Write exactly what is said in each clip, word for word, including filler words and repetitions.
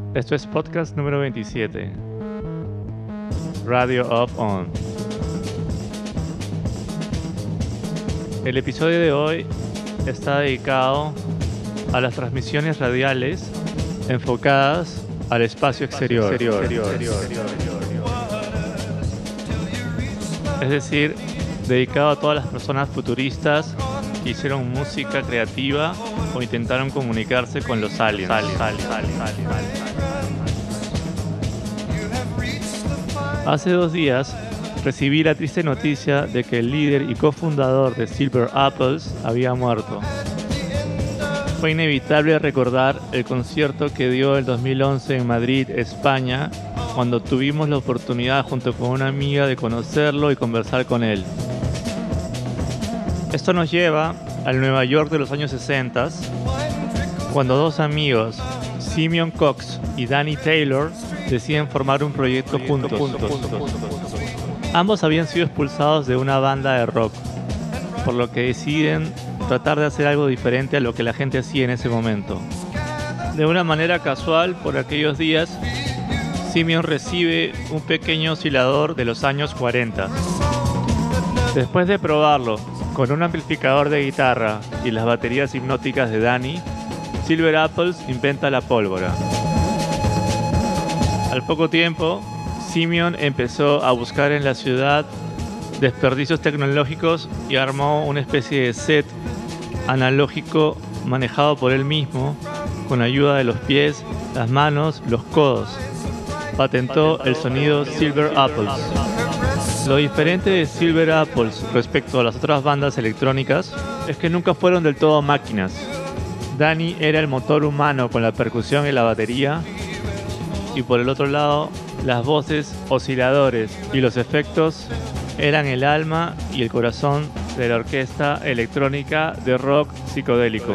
Esto es podcast número veintisiete, Radio Off On. El episodio de hoy está dedicado a las transmisiones radiales enfocadas al espacio exterior. exterior, exterior, exterior, exterior. Es decir, dedicado a todas las personas futuristas que hicieron música creativa o intentaron comunicarse con los aliens. aliens, aliens, aliens, aliens, aliens. Hace dos días recibí la triste noticia de que el líder y cofundador de Silver Apples había muerto. Fue inevitable recordar el concierto que dio el dos mil once en Madrid, España, cuando tuvimos la oportunidad junto con una amiga de conocerlo y conversar con él. Esto nos lleva al Nueva York de los años sesenta, cuando dos amigos, Simeon Cox y Danny Taylor, deciden formar un proyecto juntos. Ambos habían sido expulsados de una banda de rock, por lo que deciden tratar de hacer algo diferente a lo que la gente hacía en ese momento. De una manera casual, por aquellos días, Simeon recibe un pequeño oscilador de los años cuarenta. Después de probarlo con un amplificador de guitarra y las baterías hipnóticas de Danny, Silver Apples inventa la pólvora. Al poco tiempo, Simeon empezó a buscar en la ciudad desperdicios tecnológicos y armó una especie de set analógico manejado por él mismo con ayuda de los pies, las manos, los codos. Patentó el sonido Silver Apples. Lo diferente de Silver Apples respecto a las otras bandas electrónicas es que nunca fueron del todo máquinas. Danny era el motor humano con la percusión y la batería, y por el otro lado, las voces, osciladores y los efectos eran el alma y el corazón de la orquesta electrónica de rock psicodélico.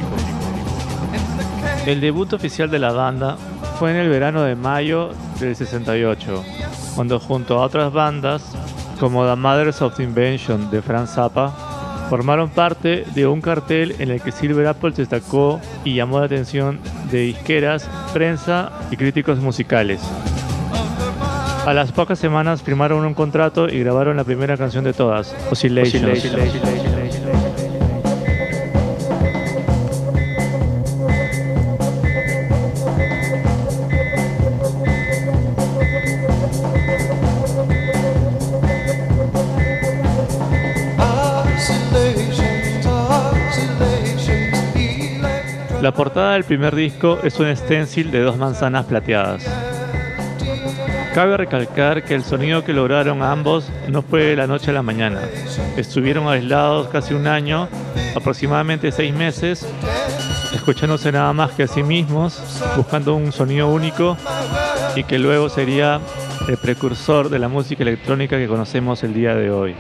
El debut oficial de la banda fue en el verano de mayo del sesenta y ocho, cuando junto a otras bandas, como The Mothers of the Invention de Frank Zappa, formaron parte de un cartel en el que Silver Apples destacó y llamó la atención de disqueras, prensa y críticos musicales. A las pocas semanas firmaron un contrato y grabaron la primera canción de todas, Oscillation. Oscillation. Oscillation. La portada del primer disco es un stencil de dos manzanas plateadas. Cabe recalcar que el sonido que lograron ambos no fue de la noche a la mañana. Estuvieron aislados casi un año, aproximadamente seis meses, escuchándose nada más que a sí mismos, buscando un sonido único y que luego sería el precursor de la música electrónica que conocemos el día de hoy.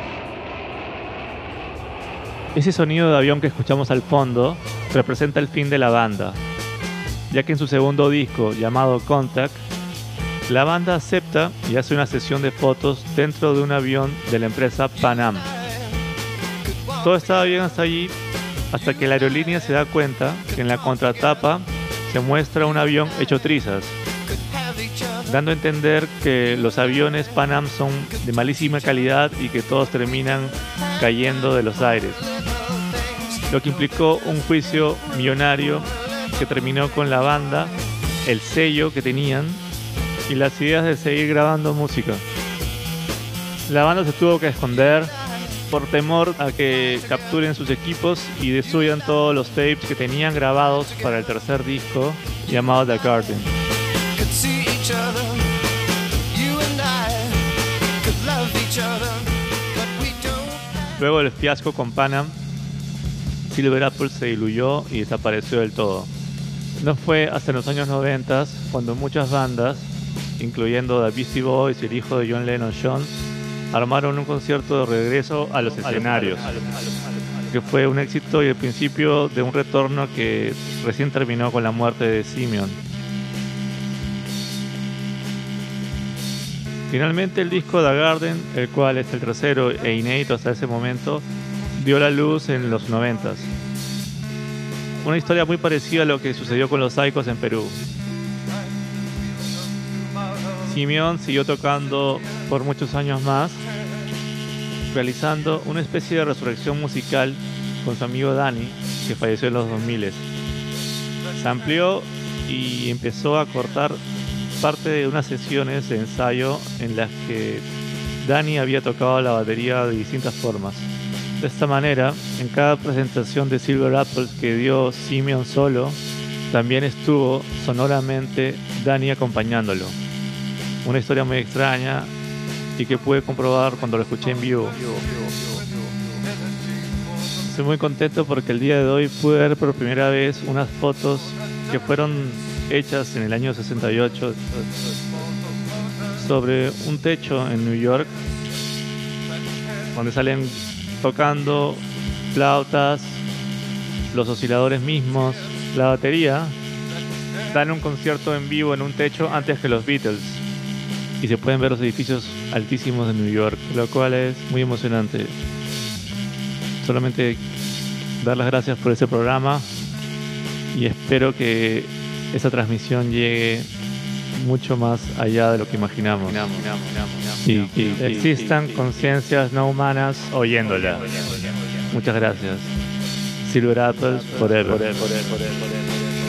Ese sonido de avión que escuchamos al fondo representa el fin de la banda, ya que en su segundo disco, llamado Contact, la banda acepta y hace una sesión de fotos dentro de un avión de la empresa Pan Am. Todo estaba bien hasta allí, hasta que la aerolínea se da cuenta que en la contratapa se muestra un avión hecho trizas, dando a entender que los aviones Pan Am son de malísima calidad y que todos terminan cayendo de los aires, lo que implicó un juicio millonario que terminó con la banda, el sello que tenían y las ideas de seguir grabando música. La banda se tuvo que esconder por temor a que capturen sus equipos y destruyan todos los tapes que tenían grabados para el tercer disco llamado The Garden. Luego del fiasco con Pan Am, Silver Apples se diluyó y desapareció del todo. No fue hasta los años noventa cuando muchas bandas, incluyendo The Beastie Boys y el hijo de John Lennon, John, armaron un concierto de regreso a los escenarios, que fue un éxito y el principio de un retorno que recién terminó con la muerte de Simeon. Finalmente el disco The Garden, el cual es el tercero e inédito hasta ese momento, dio la luz en los noventas. Una historia muy parecida a lo que sucedió con los Psychos en Perú. Simeón siguió tocando por muchos años más, realizando una especie de resurrección musical con su amigo Danny, que falleció en los dos mil. Se amplió y empezó a cortar parte de unas sesiones de ensayo en las que Danny había tocado la batería de distintas formas. De esta manera, en cada presentación de Silver Apples que dio Simeón solo, también estuvo sonoramente Danny acompañándolo. Una historia muy extraña y que pude comprobar cuando lo escuché en vivo. Estoy muy contento porque el día de hoy pude ver por primera vez unas fotos que fueron hechas en el año sesenta y ocho sobre un techo en New York, donde salen tocando flautas, los osciladores mismos, la batería. Dan un concierto en vivo en un techo antes que los Beatles y se pueden ver los edificios altísimos de New York, lo cual es muy emocionante. Solamente dar las gracias por ese programa y espero que esa transmisión llegue mucho más allá de lo que imaginamos y que existan conciencias no humanas oyéndola. Muchas gracias. Silver Apples forever.